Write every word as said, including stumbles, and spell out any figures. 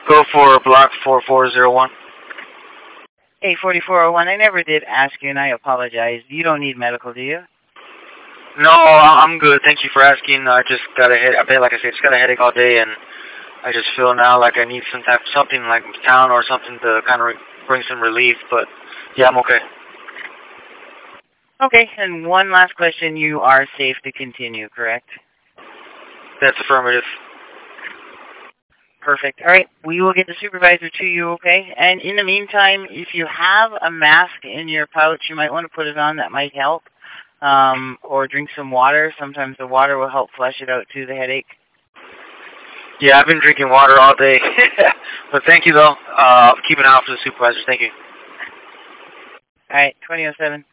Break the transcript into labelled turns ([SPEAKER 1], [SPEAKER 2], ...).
[SPEAKER 1] Go for block four four zero one.
[SPEAKER 2] Hey, forty-four oh one, I never did ask you, and I apologize. You don't need medical, do you?
[SPEAKER 1] No, I'm good. Thank you for asking. I just got a head. I bet, like I said, just got a headache all day, and I just feel now like I need some type, something like town or something to kind of re bring some relief. But yeah, I'm okay.
[SPEAKER 2] Okay, and one last question. You are safe to continue, correct?
[SPEAKER 1] That's affirmative.
[SPEAKER 2] Perfect. All right, we will get the supervisor to you, okay? And in the meantime, if you have a mask in your pouch, you might want to put it on. That might help. Um, or drink some water. Sometimes the water will help flush it out too, the headache.
[SPEAKER 1] Yeah, I've been drinking water all day. But thank you, though. Uh, keep an eye out for the supervisors. Thank you.
[SPEAKER 2] All right, twenty oh seven.